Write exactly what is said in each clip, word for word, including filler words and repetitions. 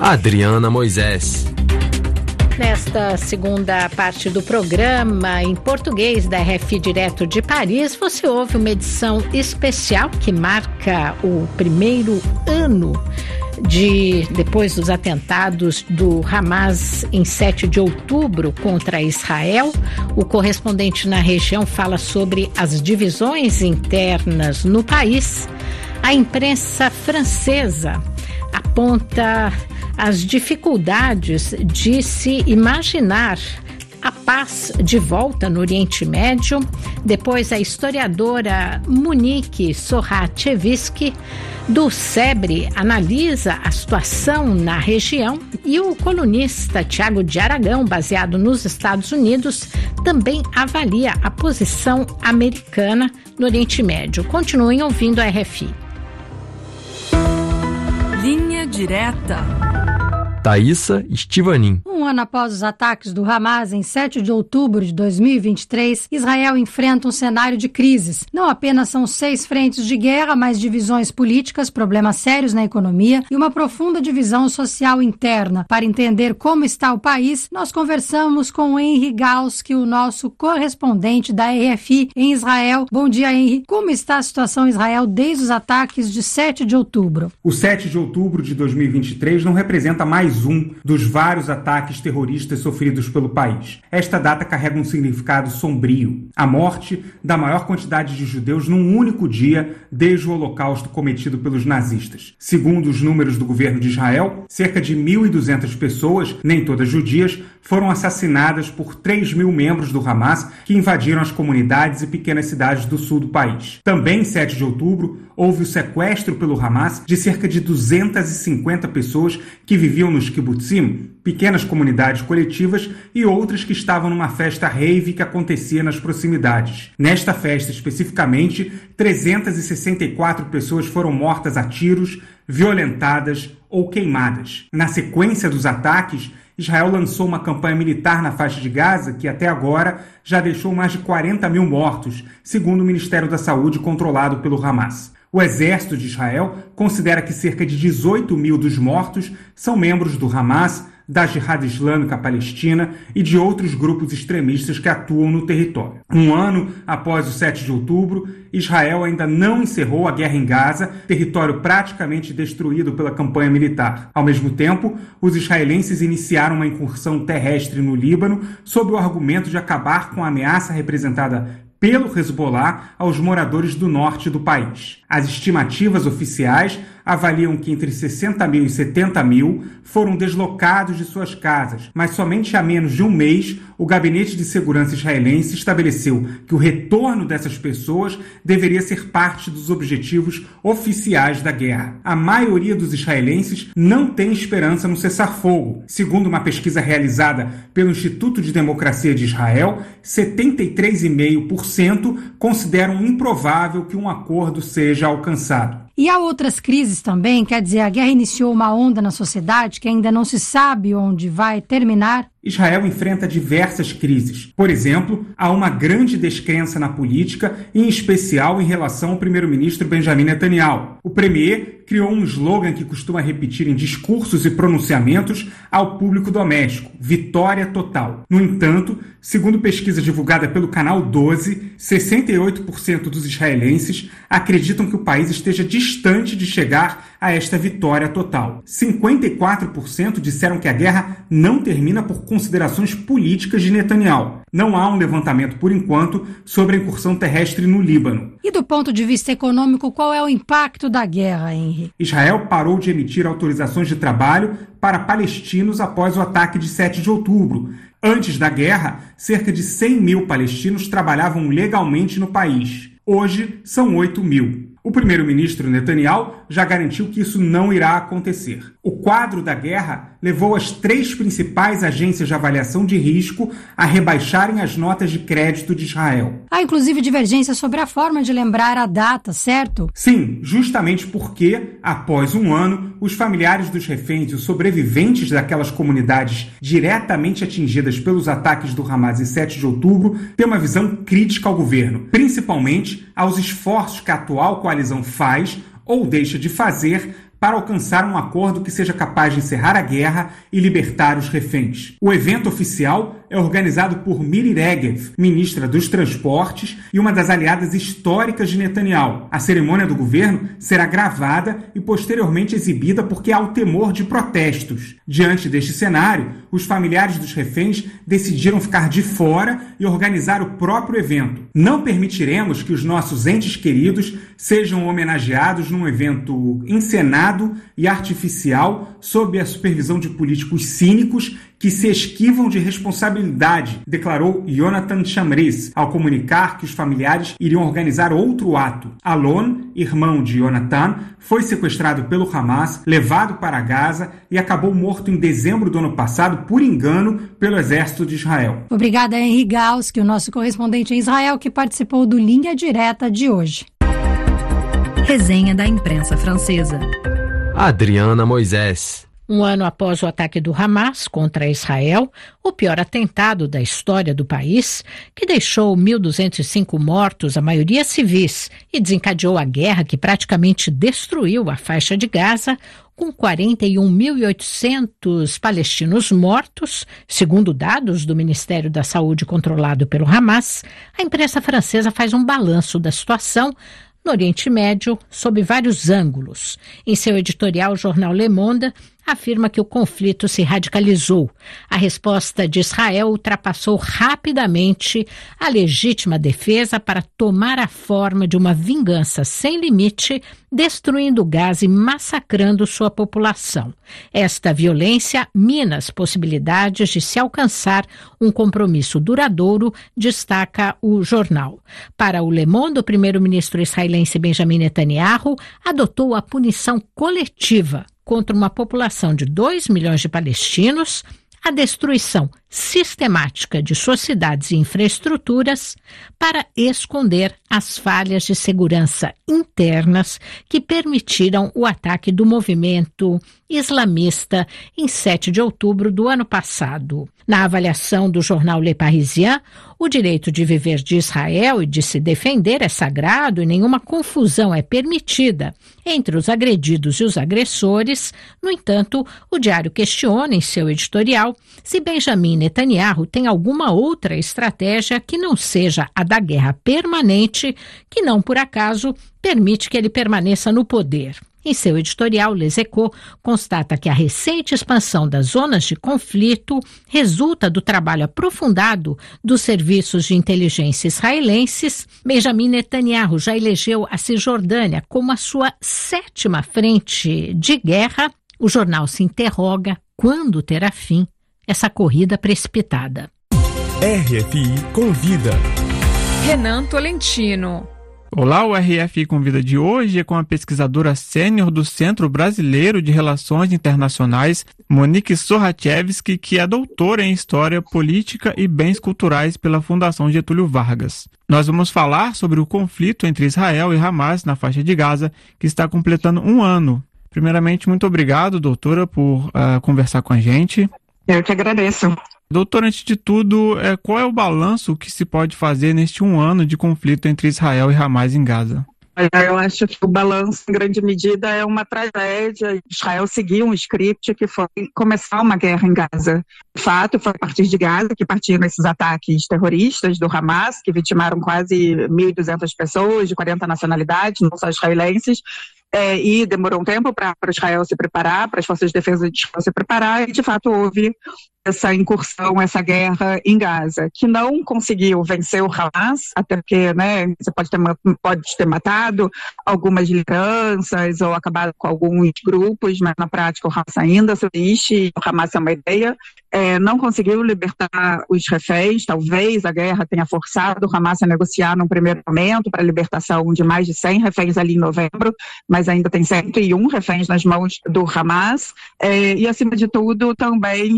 Adriana Moisés. Nesta segunda parte do programa, em português da R F I direto de Paris, você ouve uma edição especial que marca o primeiro ano de depois dos atentados do Hamas em sete de outubro contra Israel. O correspondente na região fala sobre as divisões internas no país. A imprensa francesa aponta as dificuldades de se imaginar a paz de volta no Oriente Médio. Depois, a historiadora Monique Soracheviski, do SEBRE, analisa a situação na região, e o colunista Tiago de Aragão, baseado nos Estados Unidos, também avalia a posição americana no Oriente Médio. Continuem ouvindo a R F I. Linha Direta. Thaísa Estivanin. Um ano após os ataques do Hamas, em sete de outubro de dois mil e vinte e três, Israel enfrenta um cenário de crises. Não apenas são seis frentes de guerra, mas divisões políticas, problemas sérios na economia e uma profunda divisão social interna. Para entender como está o país, nós conversamos com Henry Galski, o nosso correspondente da R F I em Israel. Bom dia, Henry. Como está a situação em Israel desde os ataques de sete de outubro? O sete de outubro de dois mil e vinte e três não representa mais um dos vários ataques terroristas sofridos pelo país. Esta data carrega um significado sombrio: a morte da maior quantidade de judeus num único dia desde o Holocausto cometido pelos nazistas. Segundo os números do governo de Israel, cerca de mil e duzentas pessoas, nem todas judias, foram assassinadas por três mil membros do Hamas que invadiram as comunidades e pequenas cidades do sul do país. Também, em sete de outubro, houve o sequestro pelo Hamas de cerca de duzentas e cinquenta pessoas que viviam nos kibbutzim, pequenas comunidades coletivas, e outras que estavam numa festa rave que acontecia nas proximidades. Nesta festa, especificamente, trezentas e sessenta e quatro pessoas foram mortas a tiros, violentadas ou queimadas. Na sequência dos ataques, Israel lançou uma campanha militar na faixa de Gaza que, até agora, já deixou mais de quarenta mil mortos, segundo o Ministério da Saúde controlado pelo Hamas. O exército de Israel considera que cerca de dezoito mil dos mortos são membros do Hamas, da Jihad Islâmica Palestina e de outros grupos extremistas que atuam no território. Um ano após o sete de outubro, Israel ainda não encerrou a guerra em Gaza, território praticamente destruído pela campanha militar. Ao mesmo tempo, os israelenses iniciaram uma incursão terrestre no Líbano sob o argumento de acabar com a ameaça representada pelo Hezbollah aos moradores do norte do país. As estimativas oficiais avaliam que entre sessenta mil e setenta mil foram deslocados de suas casas, mas somente há menos de um mês o Gabinete de Segurança israelense estabeleceu que o retorno dessas pessoas deveria ser parte dos objetivos oficiais da guerra. A maioria dos israelenses não tem esperança no cessar-fogo. Segundo uma pesquisa realizada pelo Instituto de Democracia de Israel, setenta e três vírgula cinco por cento consideram improvável que um acordo seja alcançado. E há outras crises também, quer dizer, a guerra iniciou uma onda na sociedade que ainda não se sabe onde vai terminar. Israel enfrenta diversas crises. Por exemplo, há uma grande descrença na política, em especial em relação ao primeiro-ministro Benjamin Netanyahu. O premier criou um slogan que costuma repetir em discursos e pronunciamentos ao público doméstico: vitória total. No entanto, segundo pesquisa divulgada pelo Canal doze, sessenta e oito por cento dos israelenses acreditam que o país esteja distante de chegar a esta vitória total. cinquenta e quatro por cento disseram que a guerra não termina por considerações políticas de Netanyahu. Não há um levantamento, por enquanto, sobre a incursão terrestre no Líbano. E do ponto de vista econômico, qual é o impacto da guerra, Henry? Israel parou de emitir autorizações de trabalho para palestinos após o ataque de sete de outubro. Antes da guerra, cerca de cem mil palestinos trabalhavam legalmente no país. Hoje, são oito mil. O primeiro-ministro Netanyahu já garantiu que isso não irá acontecer. O quadro da guerra levou as três principais agências de avaliação de risco a rebaixarem as notas de crédito de Israel. Há inclusive divergência sobre a forma de lembrar a data, certo? Sim, justamente porque, após um ano, os familiares dos reféns e os sobreviventes daquelas comunidades diretamente atingidas pelos ataques do Hamas em sete de outubro têm uma visão crítica ao governo, principalmente aos esforços que a atual coalizão faz ou deixa de fazer para alcançar um acordo que seja capaz de encerrar a guerra e libertar os reféns. O evento oficial é organizado por Miri Regev, ministra dos Transportes e uma das aliadas históricas de Netanyahu. A cerimônia do governo será gravada e posteriormente exibida porque há o temor de protestos. Diante deste cenário, os familiares dos reféns decidiram ficar de fora e organizar o próprio evento. Não permitiremos que os nossos entes queridos sejam homenageados num evento encenado e artificial sob a supervisão de políticos cínicos que se esquivam de responsabilidade, declarou Jonathan Chamriz, ao comunicar que os familiares iriam organizar outro ato. Alon, irmão de Jonathan, foi sequestrado pelo Hamas, levado para Gaza e acabou morto em dezembro do ano passado, por engano, pelo exército de Israel. Obrigada a Henri Gauss, que é o nosso correspondente em Israel, que participou do Linha Direta de hoje. Resenha da imprensa francesa. Adriana Moisés. Um ano após o ataque do Hamas contra Israel, o pior atentado da história do país, que deixou mil duzentos e cinco mortos, a maioria civis, e desencadeou a guerra que praticamente destruiu a faixa de Gaza, com quarenta e um mil e oitocentos palestinos mortos, segundo dados do Ministério da Saúde controlado pelo Hamas, a imprensa francesa faz um balanço da situação no Oriente Médio, sob vários ângulos. Em seu editorial, o jornal Le Monde afirma que o conflito se radicalizou. A resposta de Israel ultrapassou rapidamente a legítima defesa para tomar a forma de uma vingança sem limite, destruindo Gaza e massacrando sua população. Esta violência mina as possibilidades de se alcançar um compromisso duradouro, destaca o jornal. Para o Le Monde, o primeiro-ministro israelense Benjamin Netanyahu adotou a punição coletiva contra uma população de dois milhões de palestinos, a destruição sistemática de suas cidades e infraestruturas para esconder as falhas de segurança internas que permitiram o ataque do movimento islamista em sete de outubro do ano passado. Na avaliação do jornal Le Parisien, o direito de viver de Israel e de se defender é sagrado e nenhuma confusão é permitida entre os agredidos e os agressores. No entanto, o diário questiona em seu editorial se Benjamin Netanyahu tem alguma outra estratégia que não seja a da guerra permanente, que não por acaso permite que ele permaneça no poder. Em seu editorial, Les Echos constata que a recente expansão das zonas de conflito resulta do trabalho aprofundado dos serviços de inteligência israelenses. Benjamin Netanyahu já elegeu a Cisjordânia como a sua sétima frente de guerra. O jornal se interroga quando terá fim essa corrida precipitada. R F I Convida. Renan Tolentino. Olá, o R F I Convida de hoje é com a pesquisadora sênior do Centro Brasileiro de Relações Internacionais, Monique Sorachevski, que é doutora em História Política e Bens Culturais pela Fundação Getúlio Vargas. Nós vamos falar sobre o conflito entre Israel e Hamas na faixa de Gaza, que está completando um ano. Primeiramente, muito obrigado, doutora, por uh, conversar com a gente. Eu que agradeço. Doutor, antes de tudo, é, qual é o balanço que se pode fazer neste um ano de conflito entre Israel e Hamas em Gaza? Eu acho que o balanço, em grande medida, é uma tragédia. Israel seguiu um script que foi começar uma guerra em Gaza. De fato, foi a partir de Gaza que partiram esses ataques terroristas do Hamas, que vitimaram quase mil e duzentas pessoas de quarenta nacionalidades, não só israelenses. É, e demorou um tempo para Israel se preparar, para as forças de defesa de Israel se preparar, e de fato houve essa incursão, essa guerra em Gaza, que não conseguiu vencer o Hamas, até porque, né, você pode ter, pode ter matado algumas lideranças ou acabado com alguns grupos, mas na prática o Hamas ainda existe, o Hamas é uma ideia. É, não conseguiu libertar os reféns, talvez a guerra tenha forçado o Hamas a negociar num primeiro momento para a libertação de mais de cem reféns ali em novembro, mas ainda tem cento e um reféns nas mãos do Hamas, é, e acima de tudo também gerou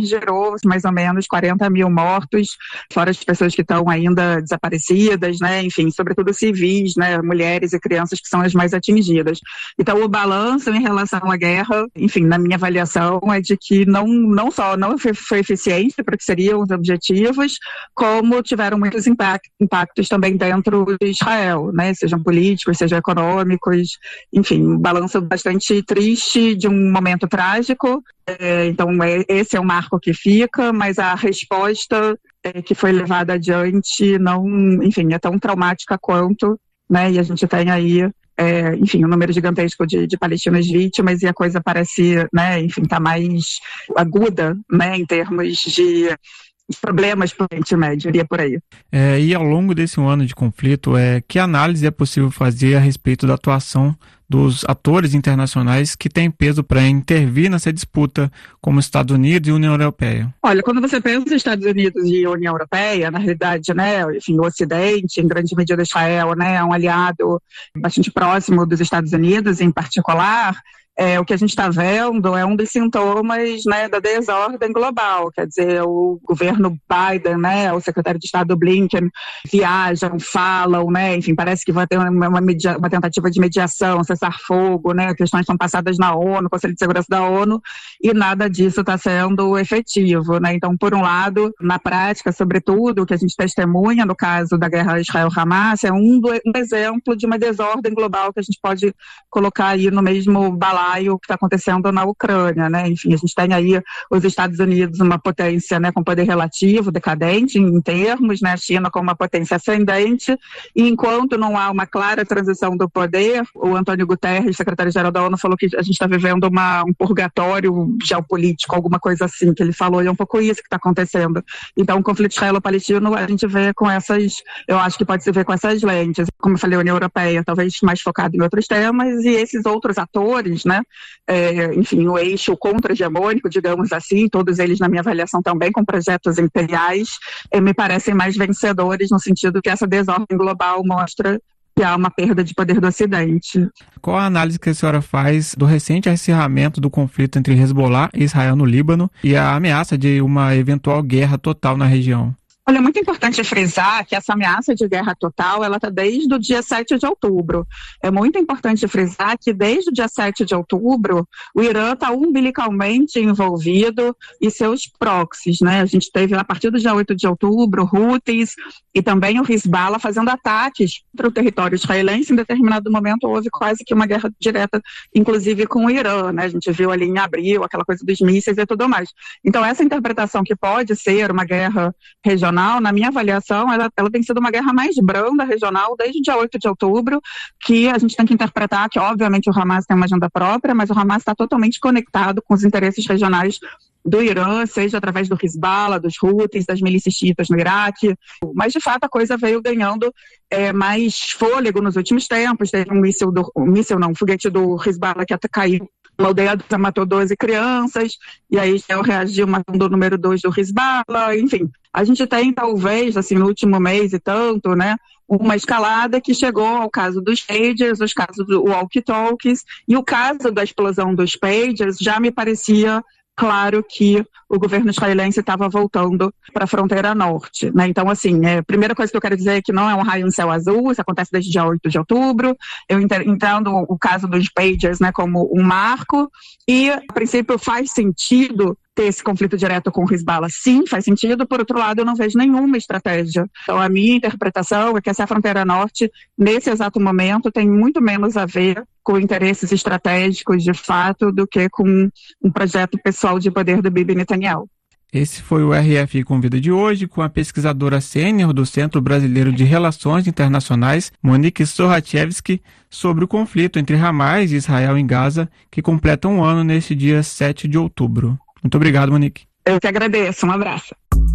Israel, mais ou menos quarenta mil mortos, fora as pessoas que estão ainda desaparecidas, né? Enfim, sobretudo civis, né? Mulheres e crianças que são as mais atingidas. Então, o balanço em relação à guerra, enfim, na minha avaliação, é de que não, não só não foi, foi eficiente para o que seriam os objetivos, como tiveram muitos impact, impactos também dentro de Israel, né? Sejam políticos, sejam econômicos, enfim, um balanço bastante triste de um momento trágico. É, então, é, esse é o marco que fica, mas a resposta é, que foi levada adiante não, enfim, é tão traumática quanto, né? E a gente tem aí, é, enfim, um número gigantesco de, de palestinos vítimas e a coisa parece, né, enfim, tá mais aguda, né, em termos de problemas para o Oriente Médio, iria por aí. É, e ao longo desse um ano de conflito, é, que análise é possível fazer a respeito da atuação dos atores internacionais que têm peso para intervir nessa disputa, como Estados Unidos e União Europeia? Olha, quando você pensa em Estados Unidos e União Europeia, na realidade, né, enfim, o Ocidente, em grande medida Israel, né, é um aliado bastante próximo dos Estados Unidos, em particular. É, o que a gente está vendo é um dos sintomas, né, da desordem global, quer dizer, o governo Biden, né, o secretário de Estado Blinken viajam, falam, né, enfim, parece que vai ter uma, uma, media, uma tentativa de mediação, cessar fogo, né, questões são passadas na ONU, Conselho de Segurança da ONU, e nada disso está sendo efetivo, né, então, por um lado, na prática, sobretudo, o que a gente testemunha no caso da guerra Israel-Hamas é um, do, um exemplo de uma desordem global que a gente pode colocar aí no mesmo balaio o que está acontecendo na Ucrânia, né? Enfim, a gente tem aí os Estados Unidos, uma potência, né, com poder relativo, decadente em termos, né? A China com uma potência ascendente, e enquanto não há uma clara transição do poder, o Antônio Guterres, secretário-geral da ONU, falou que a gente está vivendo uma, um purgatório geopolítico, alguma coisa assim, que ele falou, e é um pouco isso que está acontecendo. Então, o conflito israelo-palestino, a gente vê com essas, eu acho que pode se ver com essas lentes, como eu falei, a União Europeia, talvez mais focada em outros temas, e esses outros atores, né? É, enfim, o eixo contra-hegemônico, digamos assim, todos eles, na minha avaliação, também com projetos imperiais, é, me parecem mais vencedores no sentido que essa desordem global mostra que há uma perda de poder do Ocidente. Qual a análise que a senhora faz do recente acirramento do conflito entre Hezbollah e Israel no Líbano e a ameaça de uma eventual guerra total na região? Olha, é muito importante frisar que essa ameaça de guerra total, ela está desde o dia sete de outubro. É muito importante frisar que desde o dia sete de outubro, o Irã está umbilicalmente envolvido e seus proxies, né? A gente teve, a partir do dia oito de outubro, Houthis e também o Hezbollah fazendo ataques para o território israelense. Em determinado momento houve quase que uma guerra direta, inclusive com o Irã, né? A gente viu ali em abril aquela coisa dos mísseis e tudo mais. Então, essa interpretação que pode ser uma guerra regional, na minha avaliação, ela, ela tem sido uma guerra mais branda regional desde o dia oito de outubro, que a gente tem que interpretar que, obviamente, o Hamas tem uma agenda própria, mas o Hamas está totalmente conectado com os interesses regionais do Irã, seja através do Hezbollah, dos Houthis, das milícias xiitas no Iraque. Mas, de fato, a coisa veio ganhando é, mais fôlego nos últimos tempos. Teve um míssil, do, um míssil não, um foguete do Hezbollah que até caiu. Uma aldeia matou doze crianças, e aí Israel reagiu matando o número dois do Hezbollah, enfim. A gente tem, talvez, assim, no último mês e tanto, né, uma escalada que chegou ao caso dos pagers, os casos do walkie-talkies, e o caso da explosão dos pagers já me parecia claro que o governo israelense estava voltando para a fronteira norte, né? Então, assim, é, a primeira coisa que eu quero dizer é que não é um raio no céu azul, isso acontece desde dia oito de outubro, eu entendo o caso dos pagers, né, como um marco, e, a princípio, faz sentido ter esse conflito direto com o Hezbollah. Sim, faz sentido, por outro lado, eu não vejo nenhuma estratégia. Então, a minha interpretação é que essa fronteira norte, nesse exato momento, tem muito menos a ver com interesses estratégicos, de fato, do que com um projeto pessoal de poder do Bibi Netanyahu. Esse foi o R F I Convida de hoje, com a pesquisadora sênior do Centro Brasileiro de Relações Internacionais, Monique Sohatchevsky, sobre o conflito entre Hamas e Israel em Gaza, que completa um ano neste dia sete de outubro. Muito obrigado, Monique. Eu que agradeço. Um abraço.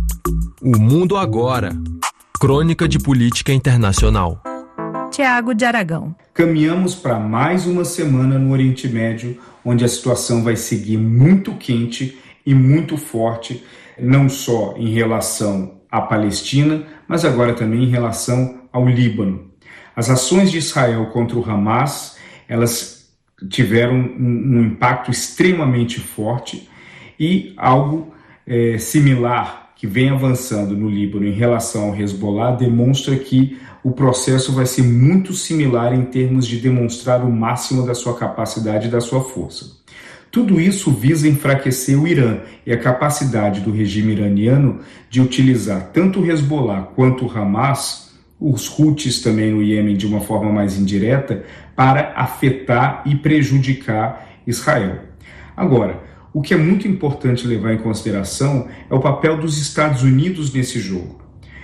O Mundo Agora. Crônica de Política Internacional. Tiago de Aragão. Caminhamos para mais uma semana no Oriente Médio, onde a situação vai seguir muito quente e muito forte, não só em relação à Palestina, mas agora também em relação ao Líbano. As ações de Israel contra o Hamas, elas tiveram um, um impacto extremamente forte e algo é, similar que vem avançando no Líbano em relação ao Hezbollah demonstra que o processo vai ser muito similar em termos de demonstrar o máximo da sua capacidade e da sua força. Tudo isso visa enfraquecer o Irã e a capacidade do regime iraniano de utilizar tanto o Hezbollah quanto o Hamas, os Houthis também no Iêmen de uma forma mais indireta, para afetar e prejudicar Israel. Agora, o que é muito importante levar em consideração é o papel dos Estados Unidos nesse jogo.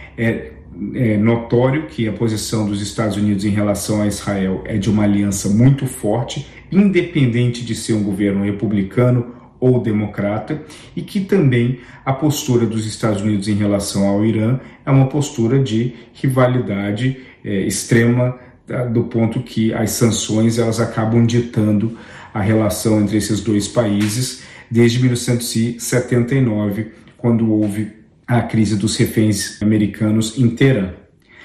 É, é notório que a posição dos Estados Unidos em relação a Israel é de uma aliança muito forte, independente de ser um governo republicano ou democrata, e que também a postura dos Estados Unidos em relação ao Irã é uma postura de rivalidade é, extrema, tá, do ponto que as sanções elas acabam ditando a relação entre esses dois países desde mil novecentos e setenta e nove, quando houve a crise dos reféns americanos em Teherã.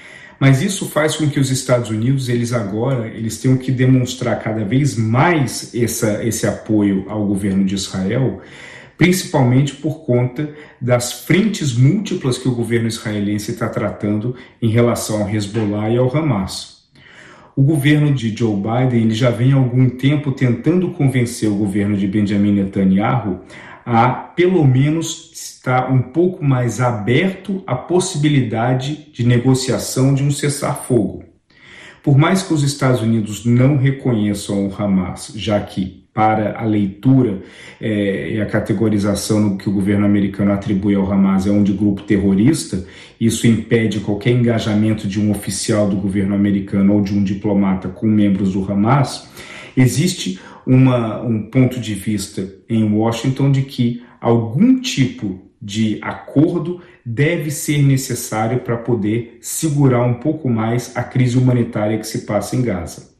Mas isso faz com que os Estados Unidos, eles agora, eles tenham que demonstrar cada vez mais essa, esse apoio ao governo de Israel, principalmente por conta das frentes múltiplas que o governo israelense está tratando em relação ao Hezbollah e ao Hamas. O governo de Joe Biden ele já vem há algum tempo tentando convencer o governo de Benjamin Netanyahu a, pelo menos, estar um pouco mais aberto à possibilidade de negociação de um cessar-fogo. Por mais que os Estados Unidos não reconheçam o Hamas, já que para a leitura é, e a categorização que o governo americano atribui ao Hamas é um de grupo terrorista, isso impede qualquer engajamento de um oficial do governo americano ou de um diplomata com membros do Hamas, existe uma, um ponto de vista em Washington de que algum tipo de acordo deve ser necessário para poder segurar um pouco mais a crise humanitária que se passa em Gaza.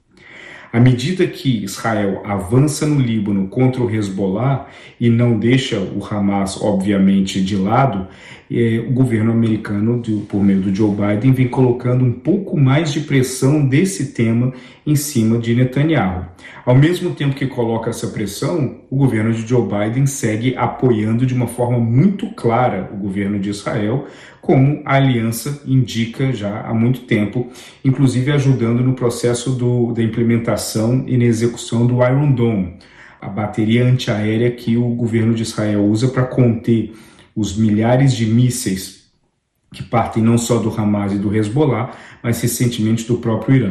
À medida que Israel avança no Líbano contra o Hezbollah e não deixa o Hamas, obviamente, de lado, eh, o governo americano, de, por meio do Joe Biden, vem colocando um pouco mais de pressão desse tema em cima de Netanyahu. Ao mesmo tempo que coloca essa pressão, o governo de Joe Biden segue apoiando de uma forma muito clara o governo de Israel, como a aliança indica já há muito tempo, inclusive ajudando no processo do, da implementação e na execução do Iron Dome, a bateria antiaérea que o governo de Israel usa para conter os milhares de mísseis que partem não só do Hamas e do Hezbollah, mas recentemente do próprio Irã.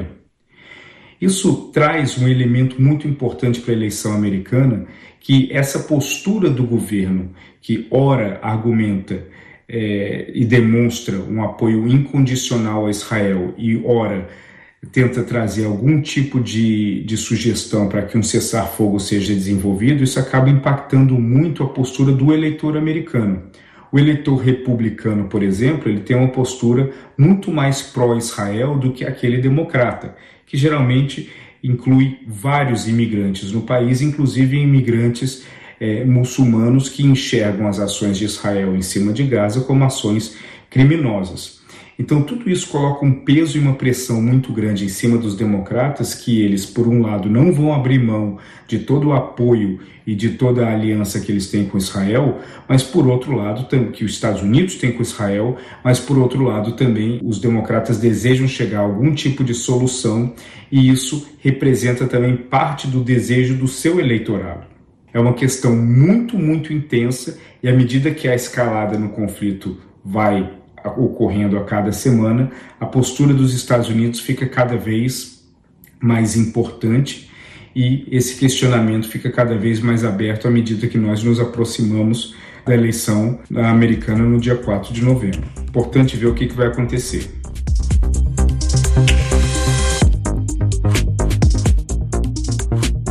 Isso traz um elemento muito importante para a eleição americana, que essa postura do governo, que ora argumenta é, e demonstra um apoio incondicional a Israel e ora tenta trazer algum tipo de, de sugestão para que um cessar-fogo seja desenvolvido, isso acaba impactando muito a postura do eleitor americano. O eleitor republicano, por exemplo, ele tem uma postura muito mais pró-Israel do que aquele democrata, que geralmente inclui vários imigrantes no país, inclusive imigrantes é, muçulmanos que enxergam as ações de Israel em cima de Gaza como ações criminosas. Então tudo isso coloca um peso e uma pressão muito grande em cima dos democratas, que eles, por um lado, não vão abrir mão de todo o apoio e de toda a aliança que eles têm com Israel, mas por outro lado, que os Estados Unidos têm com Israel, mas por outro lado também os democratas desejam chegar a algum tipo de solução, e isso representa também parte do desejo do seu eleitorado. É uma questão muito, muito intensa, e à medida que a escalada no conflito vai ocorrendo a cada semana, a postura dos Estados Unidos fica cada vez mais importante e esse questionamento fica cada vez mais aberto à medida que nós nos aproximamos da eleição americana no dia quatro de novembro. Importante ver o que, que vai acontecer.